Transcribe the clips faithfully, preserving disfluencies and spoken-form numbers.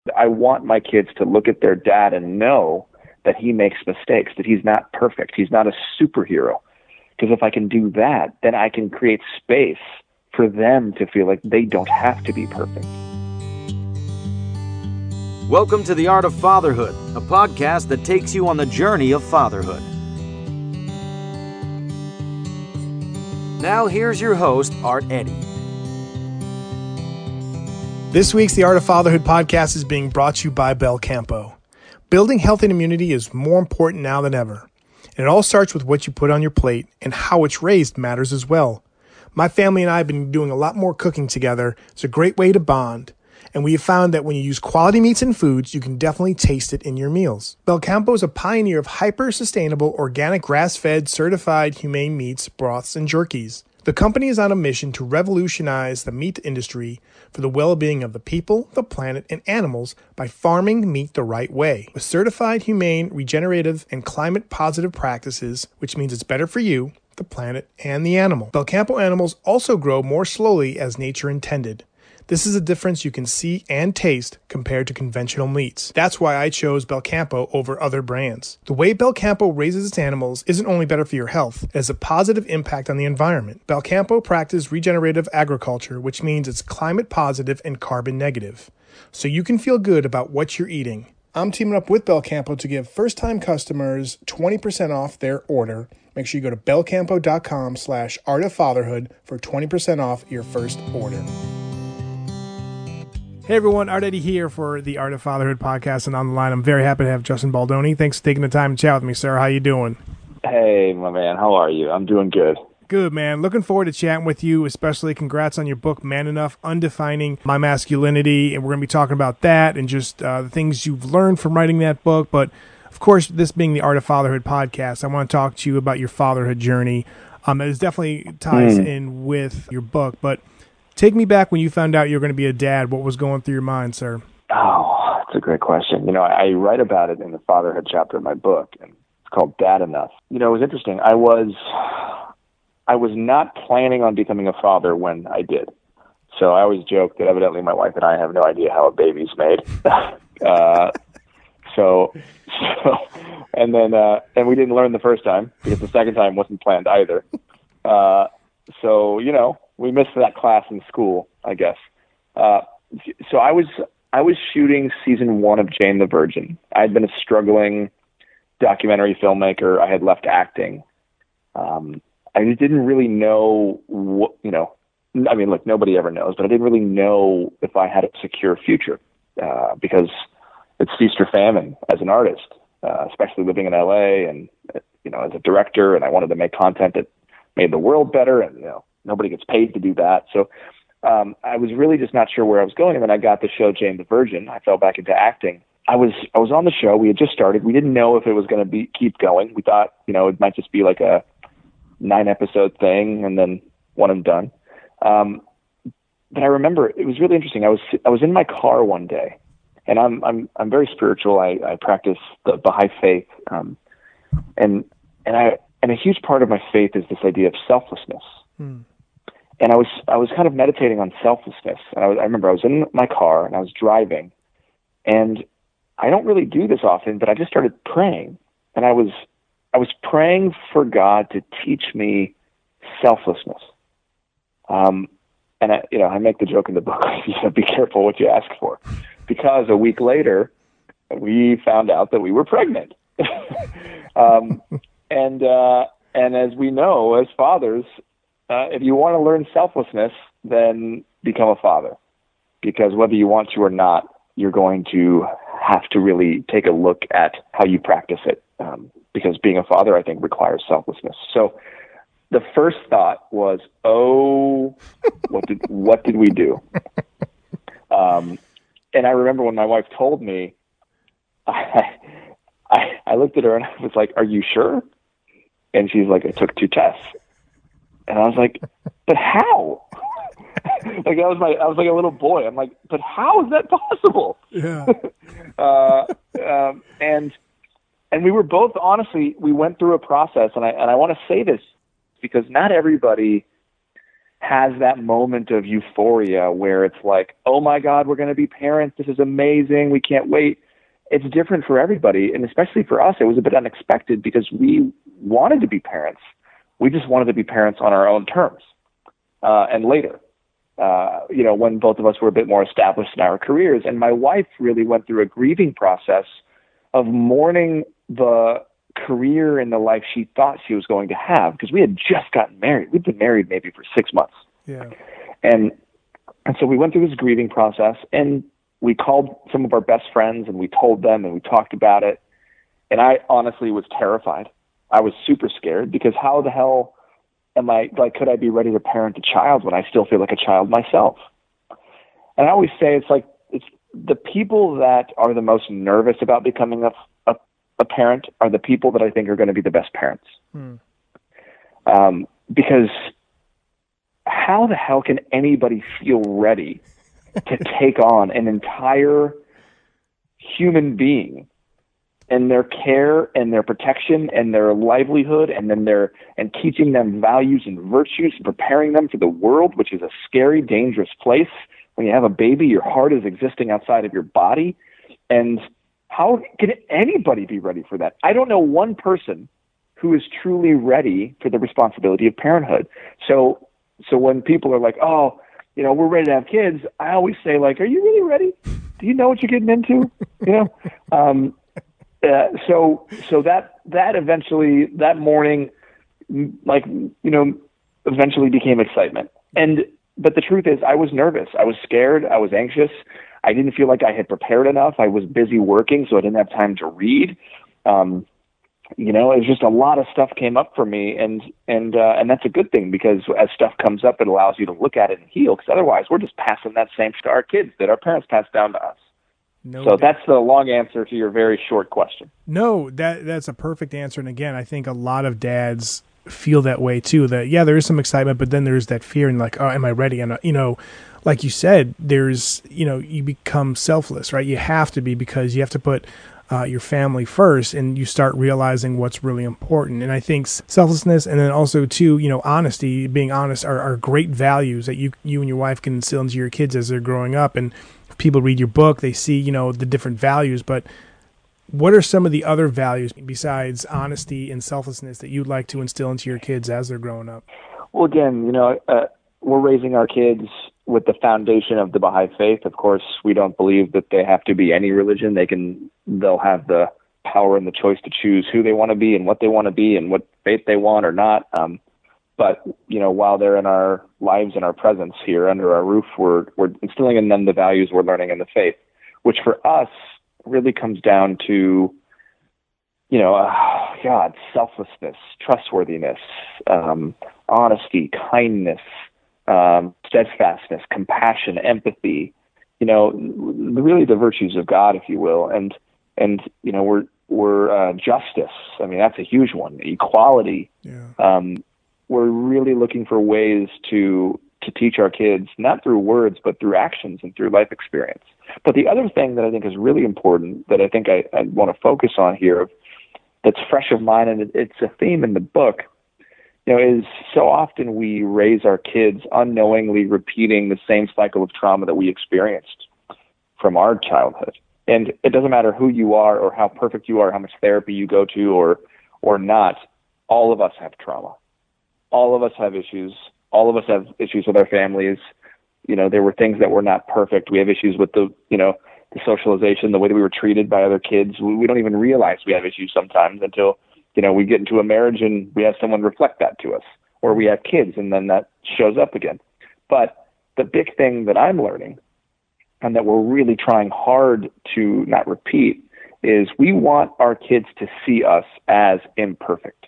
I want my kids to look at their dad and know that he makes mistakes, that he's not perfect. He's not a superhero. Because if I can do that, then I can create space for them to feel like they don't have to be perfect. Welcome to The Art of Fatherhood, a podcast that takes you on the journey of fatherhood. Now here's your host, Art Eddy. This week's The Art of Fatherhood podcast is being brought to you by Belcampo. Building health and immunity is more important now than ever. And it all starts with what you put on your plate, and how it's raised matters as well. My family and I have been doing a lot more cooking together. It's a great way to bond. And we have found that when you use quality meats and foods, you can definitely taste it in your meals. Belcampo is a pioneer of hyper-sustainable, organic, grass-fed, certified, humane meats, broths, and jerkies. The company is on a mission to revolutionize the meat industry for the well-being of the people, the planet, and animals by farming meat the right way. With certified, humane, regenerative, and climate-positive practices, which means it's better for you, the planet, and the animal. Belcampo animals also grow more slowly as nature intended. This is a difference you can see and taste compared to conventional meats. That's why I chose Belcampo over other brands. The way Belcampo raises its animals isn't only better for your health, it has a positive impact on the environment. Belcampo practices regenerative agriculture, which means it's climate positive and carbon negative. So you can feel good about what you're eating. I'm teaming up with Belcampo to give first-time customers twenty percent off their order. Make sure you go to belcampo.com slash art of fatherhood for twenty percent off your first order. Hey everyone, Art Eddy here for the Art of Fatherhood podcast, and on the line I'm very happy to have Justin Baldoni. Thanks for taking the time to chat with me, sir. How you doing? Hey, my man. How are you? I'm doing good. Good, man. Looking forward to chatting with you, especially congrats on your book, Man Enough, Undefining My Masculinity, and we're going to be talking about that and just uh, the things you've learned from writing that book. But, of course, this being the Art of Fatherhood podcast, I want to talk to you about your fatherhood journey. Um, it definitely ties mm. in with your book, but take me back when you found out you were going to be a dad. What was going through your mind, sir? Oh, that's a great question. You know, I, I write about it in the fatherhood chapter of my book, and it's called Dad Enough. You know, it was interesting. I was, I was not planning on becoming a father when I did. So I always joke that evidently my wife and I have no idea how a baby's made. uh, so, so, and then, uh, and we didn't learn the first time because the second time wasn't planned either. Uh, so, you know, we missed that class in school, I guess. Uh, so I was I was shooting season one of Jane the Virgin. I'd been a struggling documentary filmmaker. I had left acting. Um, I didn't really know what, you know, I mean, look, nobody ever knows, but I didn't really know if I had a secure future uh, because it's feast or famine as an artist, uh, especially living in L A and, you know, as a director, and I wanted to make content that made the world better, and, you know, nobody gets paid to do that. So um, I was really just not sure where I was going. And then I got the show Jane the Virgin. I fell back into acting. I was I was on the show. We had just started. We didn't know if it was going to be keep going. We thought, you know, it might just be like a nine episode thing and then one and done. Um, but I remember it was really interesting. I was I was in my car one day, and I'm I'm I'm very spiritual. I, I practice the Baha'i faith, um, and and I and a huge part of my faith is this idea of selflessness. Hmm. And I was I was kind of meditating on selflessness. And I, was, I remember I was in my car and I was driving, and I don't really do this often, but I just started praying. And I was I was praying for God to teach me selflessness. Um, and I, you know, I make the joke in the book, you know, be careful what you ask for, because a week later we found out that we were pregnant. um, and uh, and as we know, as fathers, Uh, if you want to learn selflessness, then become a father, because whether you want to or not, you're going to have to really take a look at how you practice it, um, because being a father, I think, requires selflessness. So the first thought was, oh, what did what did we do? Um, and I remember when my wife told me, I, I I looked at her and I was like, "Are you sure?" And she's like, "I took two tests." And I was like, but how? like I was my, I was like a little boy. I'm like, but how is that possible? Yeah. uh, um, and and we were both, honestly, we went through a process, and I and I want to say this because not everybody has that moment of euphoria where it's like, oh my God, we're going to be parents. This is amazing. We can't wait. It's different for everybody. And especially for us, it was a bit unexpected because we wanted to be parents. We just wanted to be parents on our own terms. Uh, and later, uh, you know, when both of us were a bit more established in our careers. And my wife really went through a grieving process of mourning the career and the life she thought she was going to have, because we had just gotten married. We'd been married maybe for six months. Yeah. And, and so we went through this grieving process, and we called some of our best friends and we told them and we talked about it. And I honestly was terrified. I was super scared, because how the hell am I, like, could I be ready to parent a child when I still feel like a child myself? And I always say it's like, it's the people that are the most nervous about becoming a, a, a parent are the people that I think are going to be the best parents. Hmm. Um, because how the hell can anybody feel ready to take on an entire human being and their care and their protection and their livelihood, and then their, and teaching them values and virtues and preparing them for the world, which is a scary, dangerous place. When you have a baby, your heart is existing outside of your body. And how can anybody be ready for that? I don't know one person who is truly ready for the responsibility of parenthood. So, so when people are like, oh, you know, we're ready to have kids, I always say, like, are you really ready? Do you know what you're getting into? You know? Um, uh, so, so that, that eventually, that morning, like, you know, eventually became excitement. And, but the truth is, I was nervous. I was scared. I was anxious. I didn't feel like I had prepared enough. I was busy working, so I didn't have time to read. Um, you know, it was just a lot of stuff came up for me, and and uh, and that's a good thing, because as stuff comes up, it allows you to look at it and heal. Because otherwise, we're just passing that same to our kids that our parents passed down to us. No so doubt. That's the long answer to your very short question. No, that that's a perfect answer. And again, I think a lot of dads feel that way too. That yeah, there is some excitement, but then there's that fear and like, oh, am I ready? And uh, you know, like you said, there's you know, you become selfless, right? You have to be, because you have to put Uh, your family first, and you start realizing what's really important. And I think selflessness, and then also too, you know, honesty, being honest, are, are great values that you you and your wife can instill into your kids as they're growing up. And if people read your book, they see, you know, the different values. But what are some of the other values besides honesty and selflessness that you'd like to instill into your kids as they're growing up? Well, again, you know, uh, we're raising our kids with the foundation of the Baha'i faith. Of course, we don't believe that they have to be any religion. They can, they'll have the power and the choice to choose who they want to be and what they want to be and what faith they want or not. Um, but, you know, while they're in our lives and our presence here under our roof, we're, we're instilling in them the values we're learning in the faith, which for us really comes down to, you know, uh, God, selflessness, trustworthiness, um, honesty, kindness, um, steadfastness, compassion, empathy, you know, really the virtues of God, if you will. And, and, you know, we're, we're, uh, justice. I mean, that's a huge one. Equality. Yeah. Um, we're really looking for ways to, to teach our kids, not through words, but through actions and through life experience. But the other thing that I think is really important that I think I, I want to focus on here, that's fresh of mind, and it, it's a theme in the book, you know, is so often we raise our kids unknowingly repeating the same cycle of trauma that we experienced from our childhood. And it doesn't matter who you are or how perfect you are, how much therapy you go to or or not, all of us have trauma. All of us have issues. All of us have issues with our families. You know, there were things that were not perfect. We have issues with the, you know, the socialization, the way that we were treated by other kids. We, we don't even realize we have issues sometimes until, you know, we get into a marriage and we have someone reflect that to us, or we have kids and then that shows up again. But the big thing that I'm learning, and that we're really trying hard to not repeat, is we want our kids to see us as imperfect.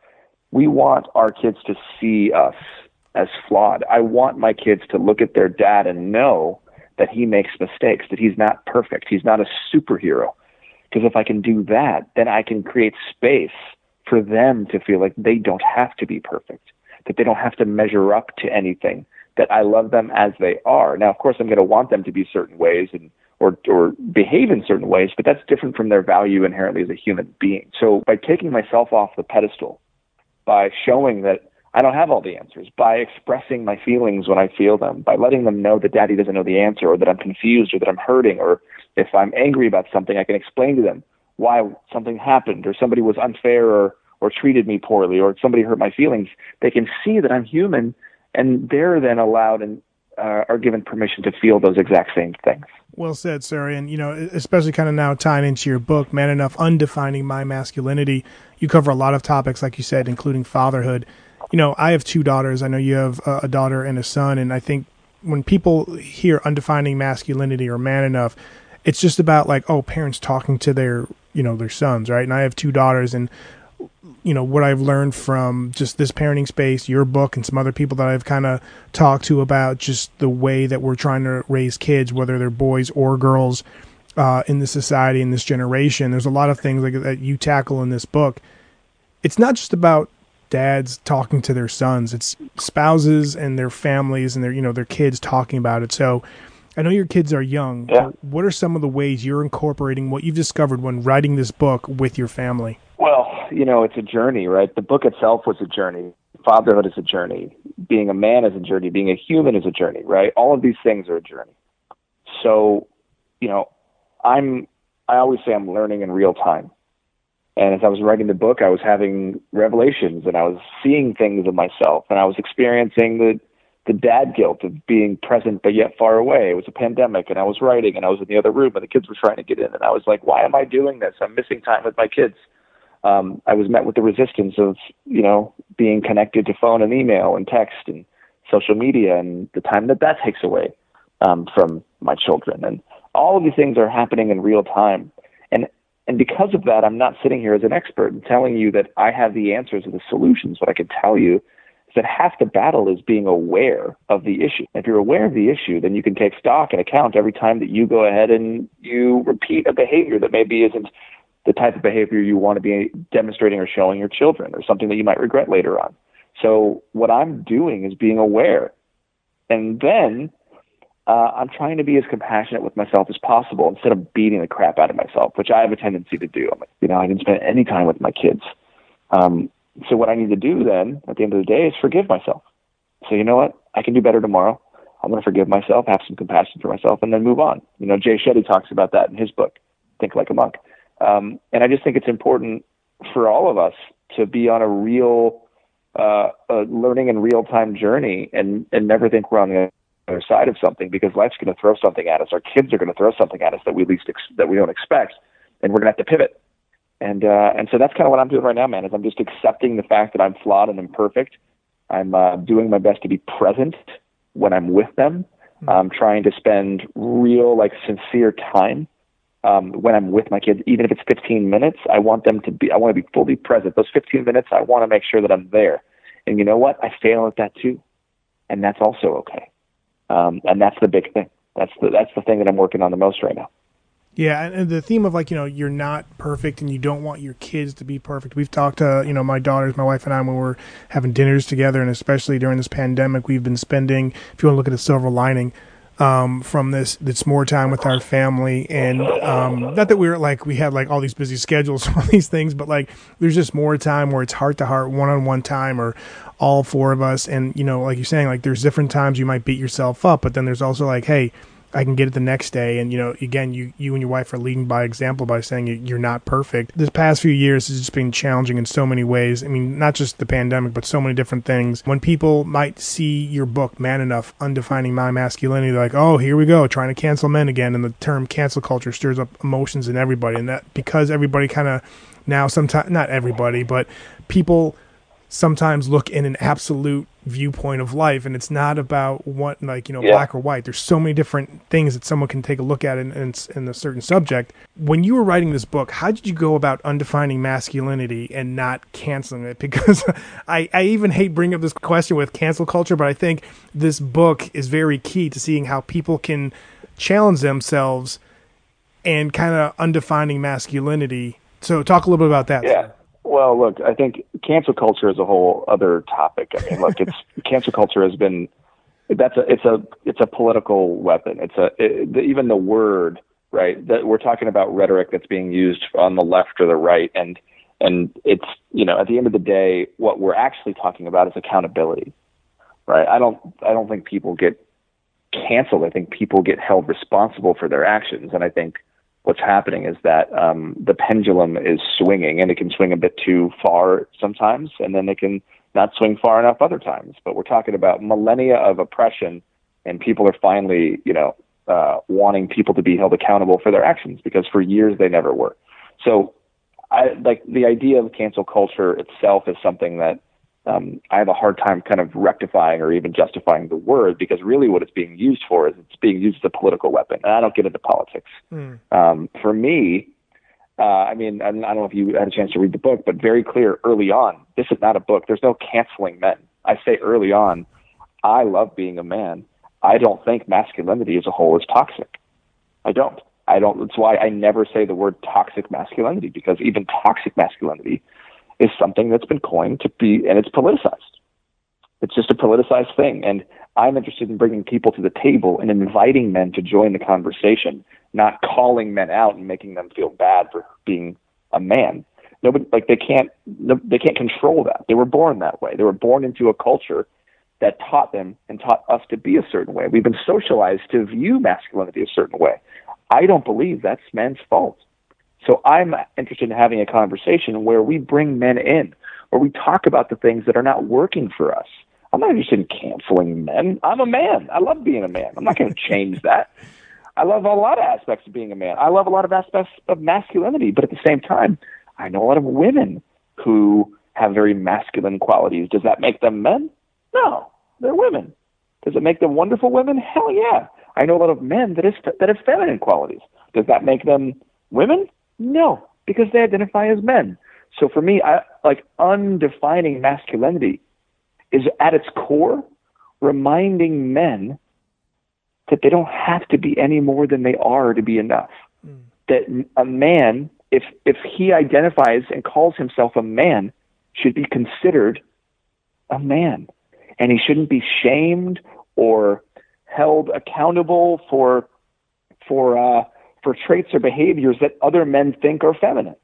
We want our kids to see us as flawed. I want my kids to look at their dad and know that he makes mistakes, that he's not perfect. He's not a superhero. Because if I can do that, then I can create space for them to feel like they don't have to be perfect, that they don't have to measure up to anything, that I love them as they are. Now, of course, I'm going to want them to be certain ways and or or behave in certain ways, but that's different from their value inherently as a human being. So by taking myself off the pedestal, by showing that I don't have all the answers. By expressing my feelings when I feel them, by letting them know that daddy doesn't know the answer, or that I'm confused, or that I'm hurting, or if I'm angry about something, I can explain to them why something happened, or somebody was unfair, or, or treated me poorly, or somebody hurt my feelings. They can see that I'm human, and they're then allowed and uh, are given permission to feel those exact same things. Well said, sir. And, you know, especially kind of now tying into your book, Man Enough, Undefining My Masculinity, you cover a lot of topics, like you said, including fatherhood. You know, I have two daughters. I know you have a daughter and a son. And I think when people hear Undefining Masculinity or Man Enough, it's just about like, oh, parents talking to their, you know, their sons, right? And I have two daughters, and you know, what I've learned from just this parenting space, your book, and some other people that I've kind of talked to about just the way that we're trying to raise kids, whether they're boys or girls, uh, in this society, in this generation. There's a lot of things like that you tackle in this book. It's not just about dads talking to their sons. It's spouses and their families and their, you know, their kids talking about it. So I know your kids are young. Yeah. But what are some of the ways you're incorporating what you've discovered when writing this book with your family? Well, you know, it's a journey, right? The book itself was a journey. Fatherhood is a journey. Being a man is a journey. Being a human is a journey, right? All of these things are a journey. So, you know, I'm, I always say I'm learning in real time. And as I was writing the book, I was having revelations, and I was seeing things of myself, and I was experiencing the, the dad guilt of being present but yet far away. It was a pandemic, and I was writing, and I was in the other room, and the kids were trying to get in. And I was like, why am I doing this? I'm missing time with my kids. Um, I was met with the resistance of, you know, being connected to phone and email and text and social media, and the time that that takes away um, from my children. And all of these things are happening in real time. And and because of that, I'm not sitting here as an expert and telling you that I have the answers or the solutions. What I can tell you is that half the battle is being aware of the issue. If you're aware of the issue, then you can take stock and account every time that you go ahead and you repeat a behavior that maybe isn't the type of behavior you want to be demonstrating or showing your children, or something that you might regret later on. So what I'm doing is being aware. And then uh, I'm trying to be as compassionate with myself as possible instead of beating the crap out of myself, which I have a tendency to do. You know, I didn't spend any time with my kids. Um, so what I need to do then at the end of the day is forgive myself. So you know what? I can do better tomorrow. I'm going to forgive myself, have some compassion for myself, and then move on. You know, Jay Shetty talks about that in his book, Think Like a Monk. Um, and I just think it's important for all of us to be on a real uh, a learning in real-time journey, and, and never think we're on the other side of something, because life's going to throw something at us. Our kids are going to throw something at us that we least ex- that we don't expect, and we're going to have to pivot. And uh, and so that's kind of what I'm doing right now, man. Is I'm just accepting the fact that I'm flawed and imperfect. I'm uh, doing my best to be present when I'm with them. Mm-hmm. I'm trying to spend real, like, sincere time. Um, when I'm with my kids, even if it's fifteen minutes, I want them to be, I want to be fully present. Those fifteen minutes, I want to make sure that I'm there. And you know what? I fail at that too. And that's also okay. Um, and that's the big thing. That's the, that's the thing that I'm working on the most right now. Yeah. And the theme of, like, you know, you're not perfect and you don't want your kids to be perfect. We've talked to, you know, my daughters, my wife and I, when we're having dinners together, and especially during this pandemic, we've been spending, if you want to look at a silver lining, um, from this, it's more time with our family. And, um, not that we're like, we had like all these busy schedules, all these things, but like, there's just more time where it's heart to heart, one-on-one time, or all four of us. And, you know, like you're saying, like, there's different times you might beat yourself up, but then there's also like, hey, I can get it the next day. And, you know, again, you, you and your wife are leading by example by saying you're not perfect. This past few years has just been challenging in so many ways. I mean, not just the pandemic, but so many different things. When people might see your book, Man Enough, Undefining My Masculinity, they're like, oh, here we go, trying to cancel men again. And the term cancel culture stirs up emotions in everybody. And that because everybody kind of now sometimes, not everybody, but people sometimes look in an absolute viewpoint of life, and it's not about what, like, you know, yeah. black or white. There's so many different things that someone can take a look at in, in, in a certain subject. When you were writing this book, how did you go about undefining masculinity and not canceling it? Because I, I even hate bringing up this question with cancel culture, but I think this book is very key to seeing how people can challenge themselves and kind of undefining masculinity. So talk a little bit about that. Yeah. Well, look, I think cancel culture is a whole other topic. I mean, look, it's cancel culture has been that's a it's a it's a political weapon. It's a it, the, even the word, right? That we're talking about rhetoric that's being used on the left or the right, and and it's, you know, at the end of the day, what we're actually talking about is accountability, right? I don't, I don't think people get canceled. I think people get held responsible for their actions. And I think what's happening is that um, the pendulum is swinging, and it can swing a bit too far sometimes, and then it can not swing far enough other times. But we're talking about millennia of oppression, and people are finally, you know, uh, wanting people to be held accountable for their actions, because for years they never were. So I like the idea of cancel culture itself is something that um, I have a hard time kind of rectifying or even justifying the word, because really what it's being used for is it's being used as a political weapon. And I don't get into politics. Mm. Um, for me, uh, I mean, I don't know if you had a chance to read the book, but very clear early on, this is not a book. There's no canceling men. I say early on, I love being a man. I don't think masculinity as a whole is toxic. I don't. I don't. That's why I never say the word toxic masculinity, because even toxic masculinity is something that's been coined to be, and it's politicized. It's just a politicized thing. And I'm interested in bringing people to the table and inviting men to join the conversation, not calling men out and making them feel bad for being a man. Nobody, like they can't, they can't control that. They were born that way. They were born into a culture that taught them and taught us to be a certain way. We've been socialized to view masculinity a certain way. I don't believe that's men's fault. So I'm interested in having a conversation where we bring men in, where we talk about the things that are not working for us. I'm not interested in canceling men. I'm a man. I love being a man. I'm not going to change that. I love a lot of aspects of being a man. I love a lot of aspects of masculinity, but at the same time, I know a lot of women who have very masculine qualities. Does that make them men? No, they're women. Does it make them wonderful women? Hell yeah. I know a lot of men that, is, that have feminine qualities. Does that make them women? No, because they identify as men. So for me, I, like undefining masculinity is at its core reminding men that they don't have to be any more than they are to be enough. Mm. That a man, if if he identifies and calls himself a man, should be considered a man. And he shouldn't be shamed or held accountable for for uh, for traits or behaviors that other men think are feminine.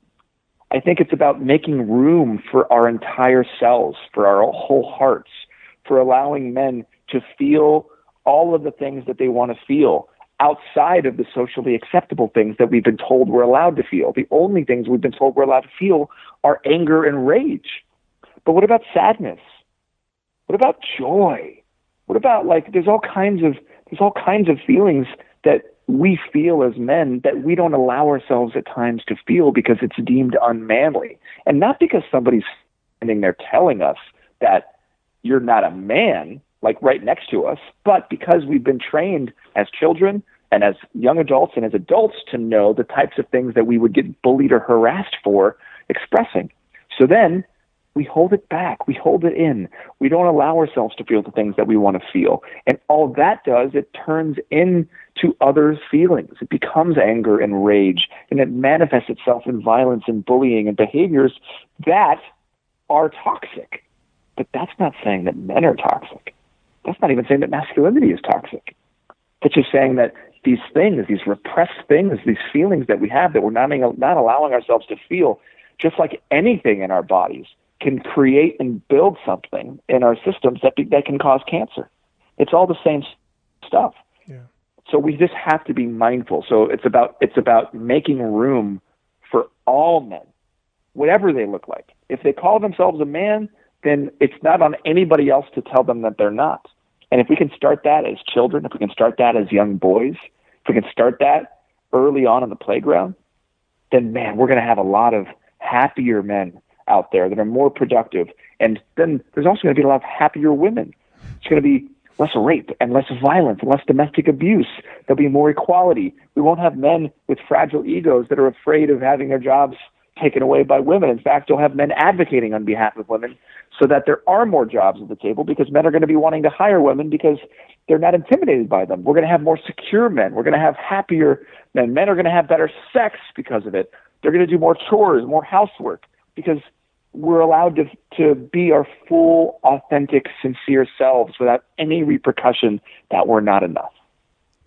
I think it's about making room for our entire selves, for our whole hearts, for allowing men to feel all of the things that they want to feel outside of the socially acceptable things that we've been told we're allowed to feel. The only things we've been told we're allowed to feel are anger and rage. But what about sadness? What about joy? What about, like, there's all kinds of there's all kinds of feelings that we feel as men that we don't allow ourselves at times to feel because it's deemed unmanly. And not because somebody's standing there telling us that you're not a man, like right next to us, but because we've been trained as children and as young adults and as adults to know the types of things that we would get bullied or harassed for expressing. So then we hold it back. We hold it in. We don't allow ourselves to feel the things that we want to feel. And all that does, it turns into others' feelings. It becomes anger and rage, and it manifests itself in violence and bullying and behaviors that are toxic. But that's not saying that men are toxic. That's not even saying that masculinity is toxic. That's just saying that these things, these repressed things, these feelings that we have that we're not, not allowing ourselves to feel, just like anything in our bodies, can create and build something in our systems that be, that can cause cancer. It's all the same stuff. Yeah. So we just have to be mindful. So it's about it's about making room for all men, whatever they look like. If they call themselves a man, then it's not on anybody else to tell them that they're not. And if we can start that as children, if we can start that as young boys, if we can start that early on in the playground, then, man, we're going to have a lot of happier men out there that are more productive. And then there's also going to be a lot of happier women. It's going to be less rape and less violence and less domestic abuse. There'll be more equality. We won't have men with fragile egos that are afraid of having their jobs taken away by women. In fact, you'll have men advocating on behalf of women so that there are more jobs at the table, because men are going to be wanting to hire women because they're not intimidated by them. We're going to have more secure men. We're going to have happier men. Men are going to have better sex because of it. They're going to do more chores, more housework, because we're allowed to to be our full, authentic, sincere selves without any repercussion that we're not enough.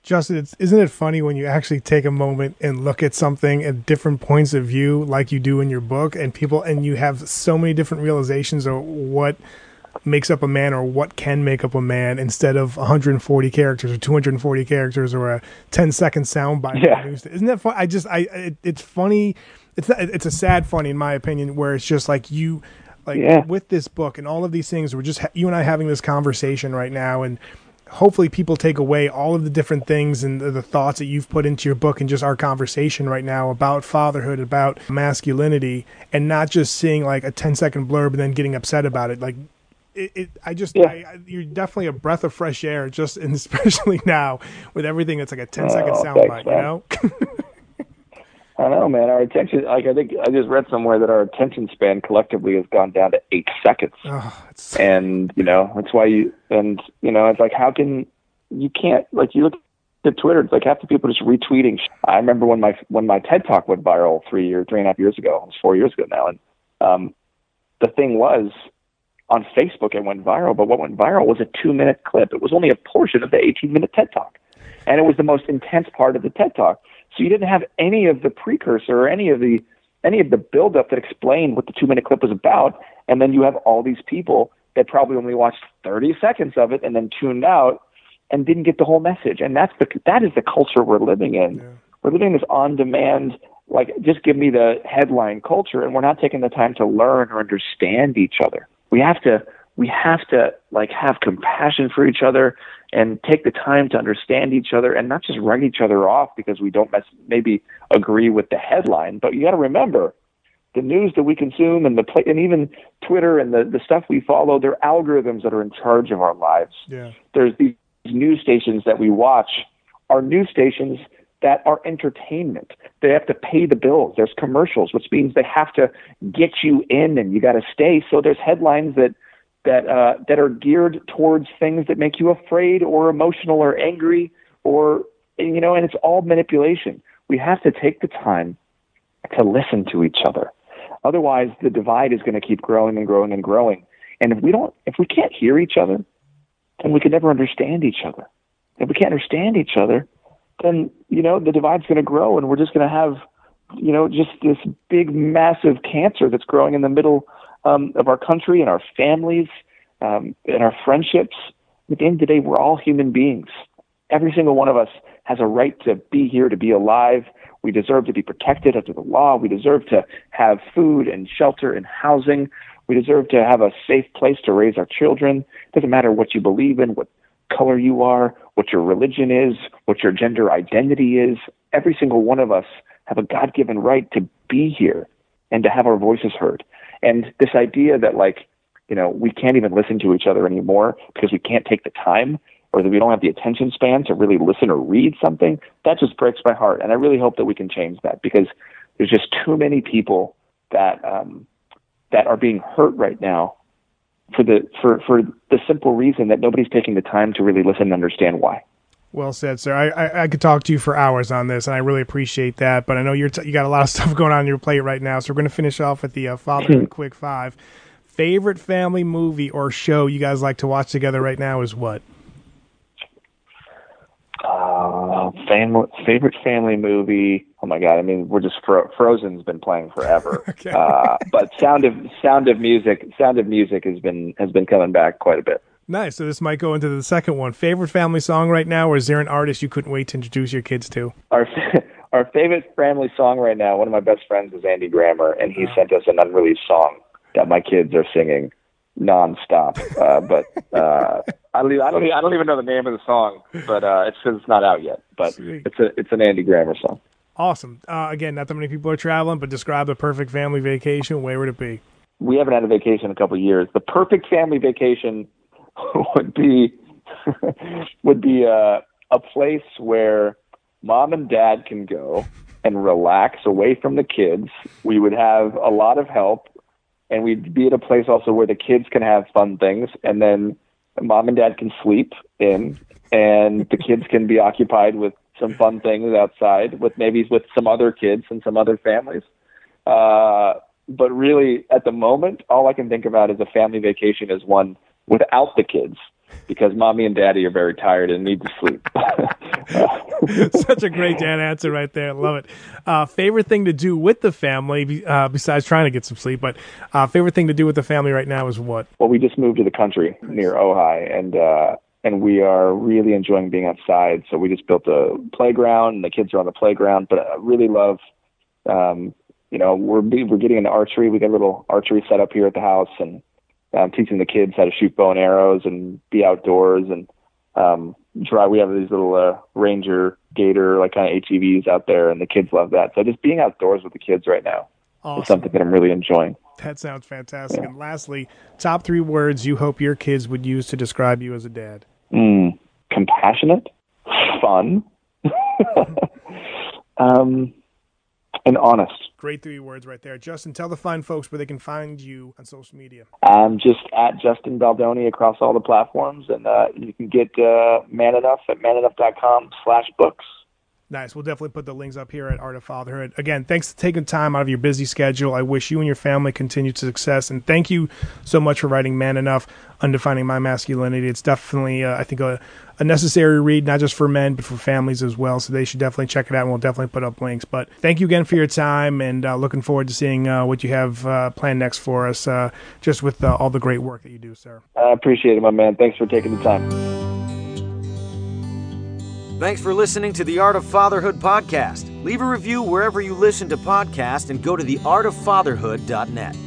Justin, it's, isn't it funny when you actually take a moment and look at something at different points of view, like you do in your book, and people, and you have so many different realizations of what makes up a man or what can make up a man, instead of one hundred forty characters or two hundred forty characters or a ten second soundbite. Yeah. Isn't that fun? I just, I, it, it's funny. It's not, it's a sad funny, in my opinion, where it's just like you, like Yeah. with this book and all of these things, we're just, ha- you and I having this conversation right now, and hopefully people take away all of the different things and the, the thoughts that you've put into your book and just our conversation right now about fatherhood, about masculinity, and not just seeing like a ten second blurb and then getting upset about it. Like it, it I just, Yeah. I, I, you're definitely a breath of fresh air, just, and especially now with everything that's like a ten second Oh, soundbite, thanks, you man. know? I know, man. Our attention, like I think I just read somewhere that our attention span collectively has gone down to eight seconds. Oh, it's, And, you know, that's why you, and, you know, it's like, how can, you can't, like, you look at Twitter, it's like half the people just retweeting. I remember when my, when my TED Talk went viral three years, three and a half years ago, it was four years ago now. And um, the thing was, on Facebook, it went viral, but what went viral was a two minute clip. It was only a portion of the eighteen minute TED Talk. And it was the most intense part of the TED Talk. So you didn't have any of the precursor or any of the any of the buildup that explained what the two-minute clip was about, and then you have all these people that probably only watched thirty seconds of it and then tuned out and didn't get the whole message. And that's the that is the culture we're living in. Yeah. We're living in this on-demand, like, just give me the headline culture, and we're not taking the time to learn or understand each other. We have to we have to like have compassion for each other and take the time to understand each other, and not just write each other off because we don't maybe agree with the headline. But you got to remember, the news that we consume and the play, and even Twitter and the, the stuff we follow, they're algorithms that are in charge of our lives. yeah. There's these news stations that we watch are news stations that are entertainment. They have to pay the bills. There's commercials, which means they have to get you in and you got to stay. So there's headlines that that uh, that are geared towards things that make you afraid or emotional or angry, or, you know, and it's all manipulation. We have to take the time to listen to each other. Otherwise, the divide is going to keep growing and growing and growing. And if we don't, if we can't hear each other, then we can never understand each other. If we can't understand each other, then, you know, the divide's going to grow, and we're just going to have, you know, just this big, massive cancer that's growing in the middle Um, of our country and our families, um, and our friendships. At the end of the day, we're all human beings. Every single one of us has a right to be here, to be alive. We deserve to be protected under the law. We deserve to have food and shelter and housing. We deserve to have a safe place to raise our children. It doesn't matter what you believe in, what color you are, what your religion is, what your gender identity is. Every single one of us have a God-given right to be here and to have our voices heard. And this idea that, like, you know, we can't even listen to each other anymore because we can't take the time, or that we don't have the attention span to really listen or read something, that just breaks my heart. And I really hope that we can change that, because there's just too many people that um, that are being hurt right now for the for, for the simple reason that nobody's taking the time to really listen and understand why. Well said, sir. I, I, I could talk to you for hours on this, and I really appreciate that. But I know you're t- you got a lot of stuff going on your plate right now, so we're going to finish off with the uh, Fatherhood Quick Five. Favorite family movie or show you guys like to watch together right now is what? Uh, family, favorite family movie. Oh my God! I mean, we're just fro- Frozen's been playing forever. Okay. uh, but Sound of Sound of Music, Sound of Music has been has been coming back quite a bit. Nice. So this might go into the second one. Favorite family song right now, or is there an artist you couldn't wait to introduce your kids to? Our our favorite family song right now. One of my best friends is Andy Grammer, and he Oh. sent us an unreleased song that my kids are singing nonstop. Uh, but uh, I don't even, I don't even, I don't even know the name of the song, but uh, it's because it's not out yet. But Sweet. it's a it's an Andy Grammer song. Awesome. Uh, again, not that many people are traveling, but describe the perfect family vacation. Where would it be? We haven't had a vacation in a couple of years. The perfect family vacation would be would be a, a place where mom and dad can go and relax away from the kids. We would have a lot of help, and we'd be at a place also where the kids can have fun things, and then mom and dad can sleep in, and the kids can be occupied with some fun things outside, with maybe with some other kids and some other families. Uh, but really, at the moment, all I can think about as a family vacation is one without the kids, because mommy and daddy are very tired and need to sleep. Such a great dad answer right there. Love it. Uh, favorite thing to do with the family, uh, besides trying to get some sleep, but uh, favorite thing to do with the family right now is what? Well, we just moved to the country near Ojai, and uh, and we are really enjoying being outside. So we just built a playground, and the kids are on the playground. But I really love, um, you know, we're we're getting into archery. We got a little archery set up here at the house, and I'm teaching the kids how to shoot bow and arrows and be outdoors and um, try. We have these little uh, Ranger Gator like kind of H E Vs out there, and the kids love that. So just being outdoors with the kids right now Awesome. is something that I'm really enjoying. That sounds fantastic. And lastly, top three words you hope your kids would use to describe you as a dad. Mm, compassionate, fun, um, and honest. Great three words right there. Justin, tell the fine folks where they can find you on social media. I'm just at Justin Baldoni across all the platforms, and uh, you can get uh, Man Enough at manenough.com slash books. Nice. We'll definitely put the links up here at Art of Fatherhood. Again, thanks for taking time out of your busy schedule. I wish you and your family continued success, and thank you so much for writing Man Enough, Undefining My Masculinity. It's definitely, uh, I think, a, a necessary read, not just for men, but for families as well, so they should definitely check it out, and we'll definitely put up links. But thank you again for your time, and uh, looking forward to seeing uh, what you have uh, planned next for us, uh, just with uh, all the great work that you do, sir. I appreciate it, my man. Thanks for taking the time. Thanks for listening to the Art of Fatherhood podcast. Leave a review wherever you listen to podcasts and go to the art of fatherhood dot net.